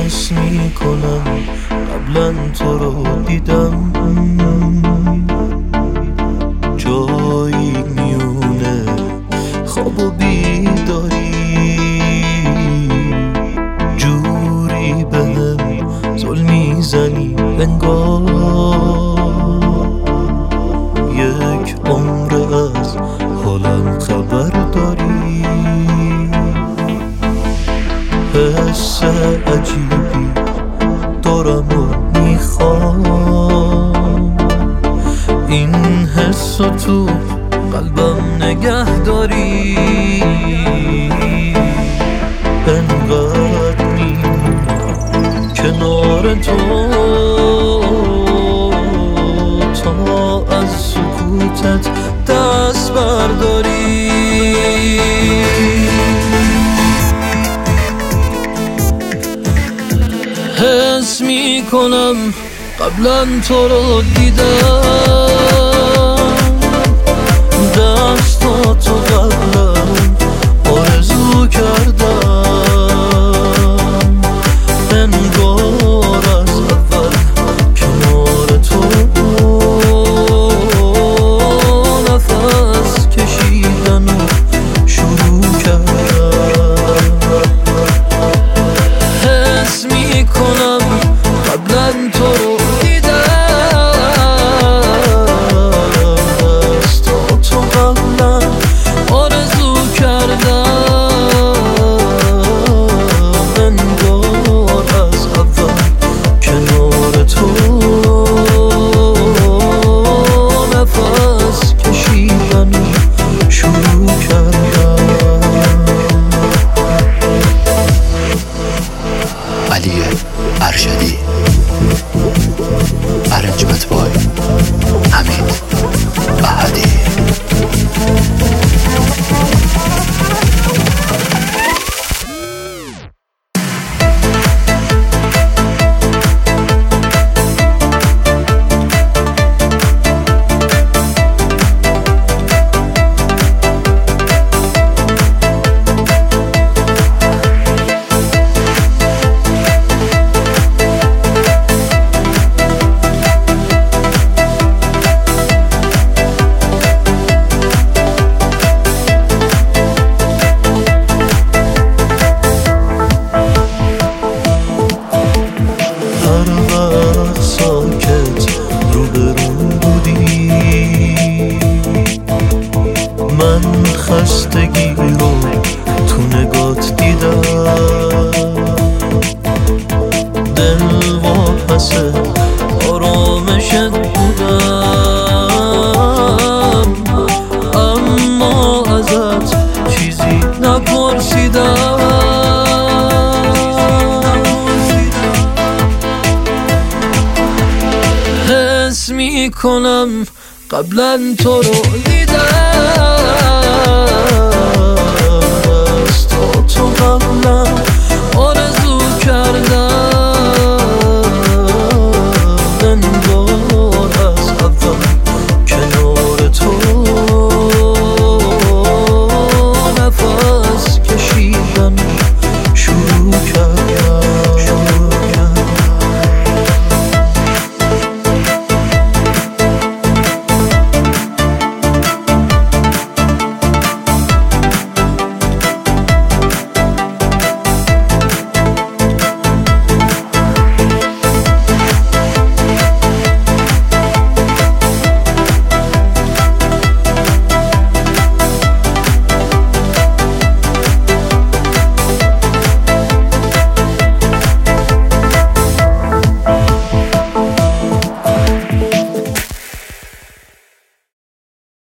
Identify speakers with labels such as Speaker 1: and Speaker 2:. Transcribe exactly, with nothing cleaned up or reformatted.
Speaker 1: حس میکنم قبلا تو رو دیدم، جایی میونه خواب و بیداری، جوری بهم زل میزنی انگار یک عمر از حالم خبر داری. حس عجیبی دارم و میخوام، این حس رو تو قلبم نگه داری. انقدر میمونم کنار تو تا از سکوتت دست برداری. حس میکنم قبلا تو رو دیدم، دستاتو قبلا آرزو کردم، انگار از اول کنار تو نفس کشیدن و شروع کردم. حس میکنم قبلا تو رو
Speaker 2: علی ارشدی، ارنجمنت بای حمید احدی.
Speaker 1: من خستگی رو تو نگات دیدم، دل واپس آرامشت بودم، اما ازت چیزی نپرسیدم. حس میکنم قبلا تو رو